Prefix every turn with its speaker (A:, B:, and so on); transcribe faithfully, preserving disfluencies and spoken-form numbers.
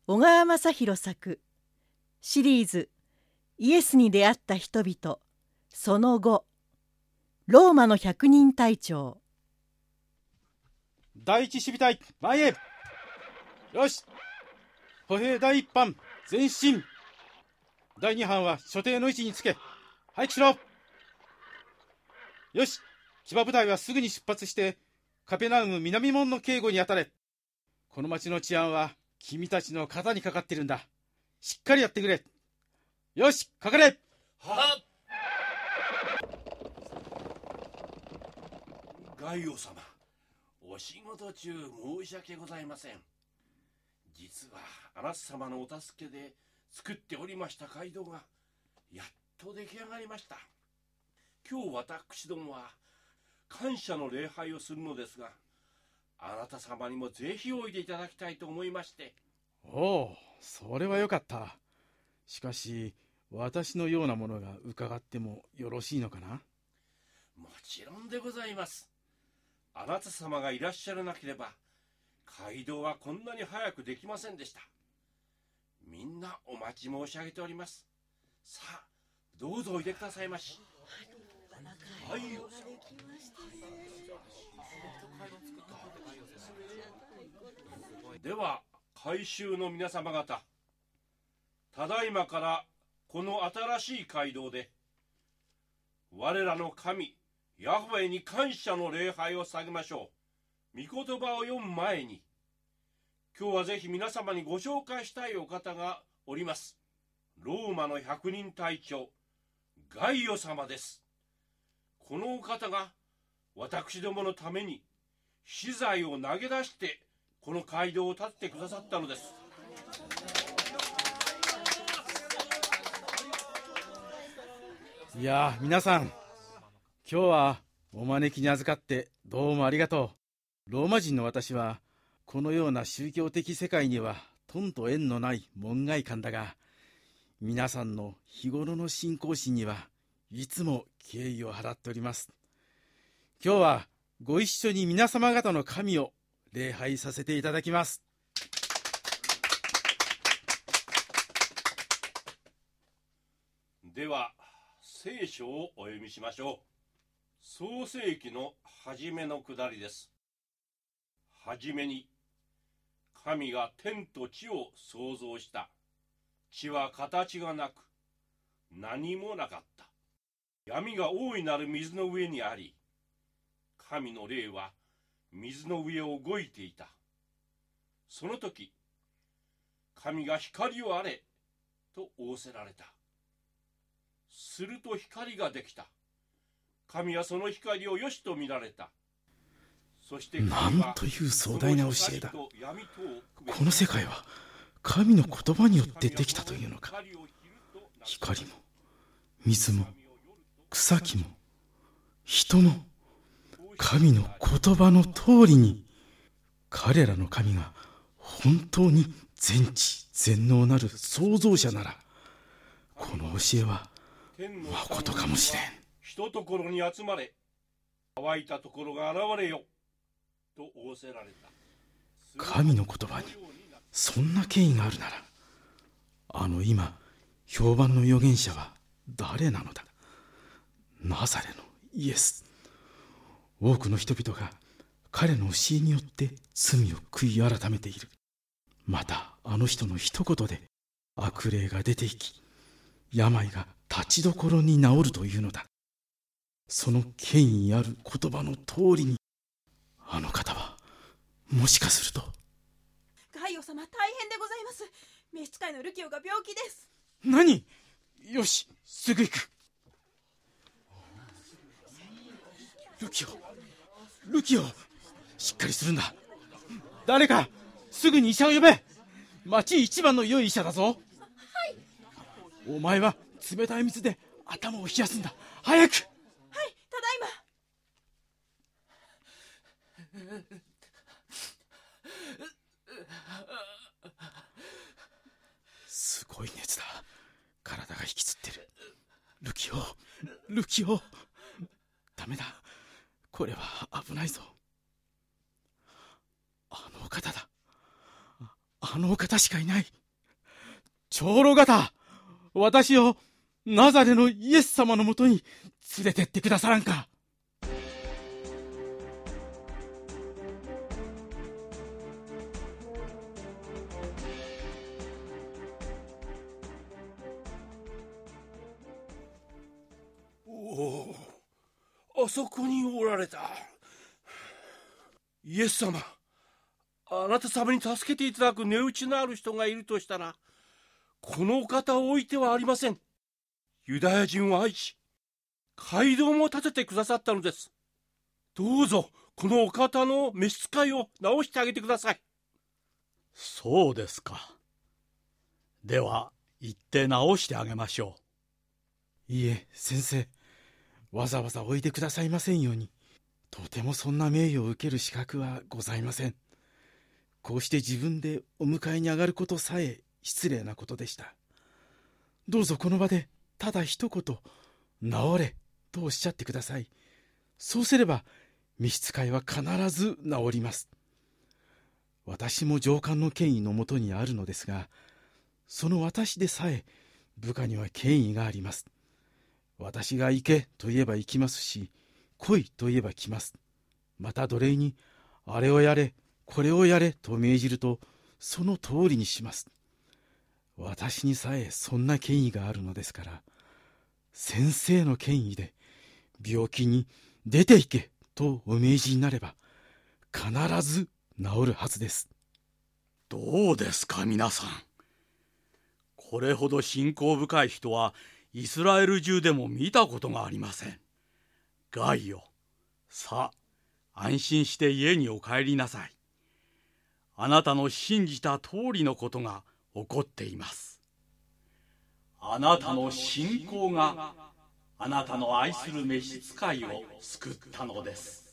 A: 小川雅弘作シリーズイエスに出会った人々その後ローマの百人隊長。
B: 第一守備隊前へ。よし、歩兵第一班前進。第二班は所定の位置につけ配置しろ。よし、騎馬部隊はすぐに出発してカペナウム南門の警護に当たれ。この町の治安は君たちの肩にかかってるんだ。しっかりやってくれ。よし、かかれ。
C: はっ。ガイオ様、お仕事中申し訳ございません。実はあなた様のお助けで作っておりました街道がやっと出来上がりました。今日私どもは感謝の礼拝をするのですが、あなた様にもぜひおいでいただきたいと思いまして。
B: おお、それはよかった。しかし私のようなものが伺ってもよろしいのかな。
C: もちろんでございます。あなた様がいらっしゃらなければ街道はこんなに早くできませんでした。みんなお待ち申し上げております。さあ、どうぞおいでくださいまし。はい、では改宗の皆様方、ただいまからこの新しい街道で我らの神ヤホウェに感謝の礼拝を捧げましょう。御言葉を読む前に、今日はぜひ皆様にご紹介したいお方がおります。ローマの百人隊長ガイオ様です。このお方が私どものために資材を投げ出してこの街道を建ててくださったのです。
B: いやあ、皆さん、今日はお招きに預かってどうもありがとう。ローマ人の私はこのような宗教的世界にはとんと縁のない門外漢だが、皆さんの日頃の信仰心にはいつも敬意を払っております。今日はご一緒に皆様方の神を礼拝させていただきます。
C: では聖書をお読みしましょう。創世記の初めのくだりです。はじめに神が天と地を創造した。地は形がなく何もなかった。闇が大いなる水の上にあり、神の霊は水の上を動いていた。その時神が光をあれと仰せられた。すると光ができた。神はその光をよしと見られた。そして
B: なんという壮大な教えだ。この世界は神の言葉によってできたというのか。光も水も草木も人も神の言葉の通りに。彼らの神が本当に全知全能なる創造者なら、この教えはまことかもしれん。
C: ひとところに集まれ、乾いたところが現れよと仰せられた。
B: 神の言葉にそんな権威があるなら、あの今評判の預言者は誰なのだ。ナザレのイエス。多くの人々が彼の教えによって罪を悔い改めている。またあの人の一言で悪霊が出ていき、病が立ちどころに治るというのだ。その権威ある言葉の通りに、あの方はもしかすると。
D: ガイオ様、大変でございます。召使いのルキオが病気です。
B: 何？よし、すぐ行く。ルキオ、ルキオ、しっかりするんだ。誰かすぐに医者を呼べ。町一番の良い医者だぞ。はい。お前は冷たい水で頭を冷やすんだ。早く。
D: はい、ただいま。
B: すごい熱だ。体が引きつってる。ルキオ、ルキオ、ダメだ。これは危ないぞ。あのお方だ。ああのお方しかいない。長老方、私をナザレのイエス様のもとに連れてってくださらんか。
C: おお、あそこにおられた。イエス様、あなた様に助けていただく値打ちのある人がいるとしたら、このお方を置いてはありません。ユダヤ人を愛し、街道も建ててくださったのです。どうぞこのお方の召使いを直してあげてください。
E: そうですか。では行って直してあげましょ
B: う。いいえ、先生、わざわざおいでくださいませんように。とてもそんな名誉を受ける資格はございません。こうして自分でお迎えに上がることさえ失礼なことでした。どうぞこの場でただ一言、治れとおっしゃってください。そうすれば召使いは必ず治ります。私も上官の権威のもとにあるのですが、その私でさえ部下には権威があります。私が行けと言えば行きますし、来いと言えば来ます。また奴隷にあれをやれこれをやれと命じるとその通りにします。私にさえそんな権威があるのですから、先生の権威で病気に出て行けとお命じになれば必ず治るはずです。
E: どうですか皆さん。これほど信仰深い人はイスラエル中でも見たことがありません。ガイよ、さあ安心して家にお帰りなさい。あなたの信じた通りのことが起こっています。あなたの信仰があなたの愛する召使いを救ったのです。